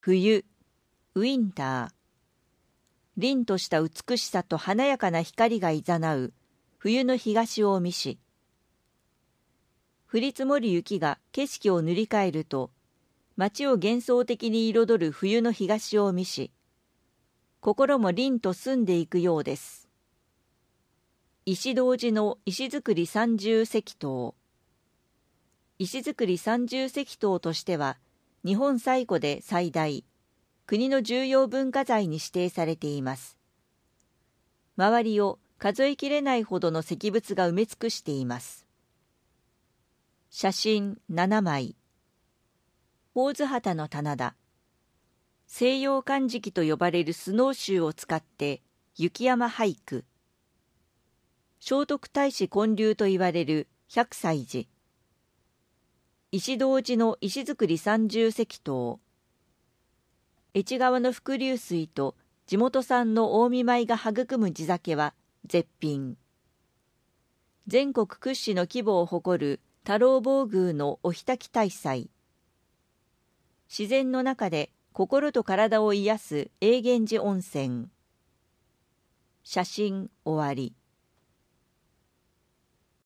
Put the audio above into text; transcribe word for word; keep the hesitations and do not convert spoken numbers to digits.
冬、ウィンター。凛とした美しさと華やかな光がいざなう冬の東近江市。降り積もる雪が景色を塗り替えると、街を幻想的に彩る冬の東近江市。心も凛と澄んでいくようです。石堂寺の石造り三重石塔。石造り三重石塔としては、日本最古で最大、国の重要文化財に指定されています。周りを数えきれないほどの石仏が埋め尽くしています。写真ななまい。朴図旗の棚田。西洋漢敷と呼ばれるスノーシューを使って雪山俳句。聖徳太子建立と言われる百歳寺。石堂寺の石造り三重石塔。越川の伏流水と地元産の近江米が育む地酒は絶品。全国屈指の規模を誇る太郎坊宮のお火焚き大祭。自然の中で心と体を癒す永源寺温泉。写真終わり。